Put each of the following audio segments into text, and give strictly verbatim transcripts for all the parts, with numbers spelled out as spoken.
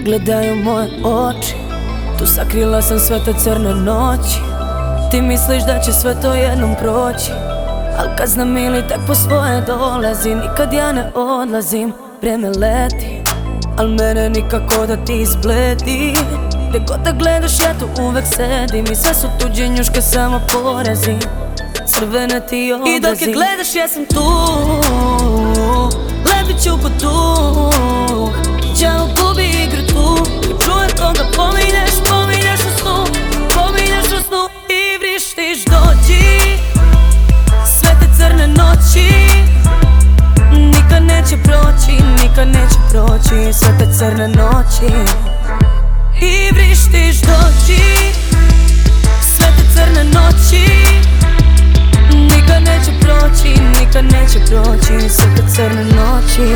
Pogledaju moje oči, tu sakrila sam sve te crne noći. Ti misliš da će sve to jednom proći, al kad znam ili tek po svoje dolazi. Nikad ja ne odlazim, vreme leti, al mene nikako da ti izbledi. Gde god da gledaš ja tu uvek sedim i sve su tuđe njuške samo porazim. Crvene ti obrazim i dok je gledaš ja sam tu, lepit ću ko duh. Đavo gubi igru tu, kad čujem koga pominješ, pominješ u snu, pominješ u snu i vrištiš dođi. Sve te crne noći nikad neće proći, nikad neće proći. Sve te crne noći i vrištiš dođi. Sve te crne noći nikad neće proći, nikad neće proći. Sve te crne noći.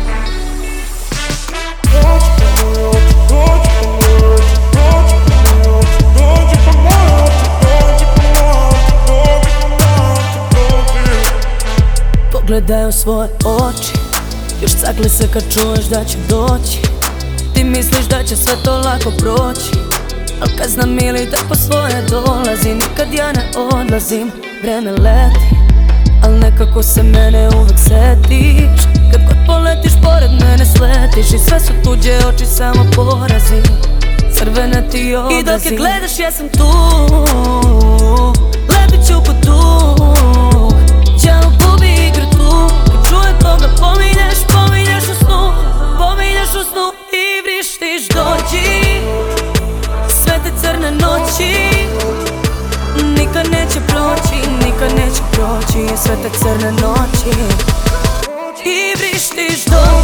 Pogledaj u svoje oči, još cakli se kad čuješ da će doći. Ti misliš da će sve to lako proći, al kad znam ili da po svoje dolazi. Nikad ja ne odlazim, vreme leti, al nekako se mene uvek setiš. Kad god poletiš pored mene sletiš i sve su tuđe oči samo porazi. Crvene ti obrazim i dok je gledaš ja sam tu, lepit ću ko duh. Đavo gubi igru tu, kad čujem koga pominješ, pominješ u snu, pominješ u snu i vrištiš dođi. Sve te crne noći nikad neće proći, nikad neće proći. Sve te crne noći i vrištiš dođi.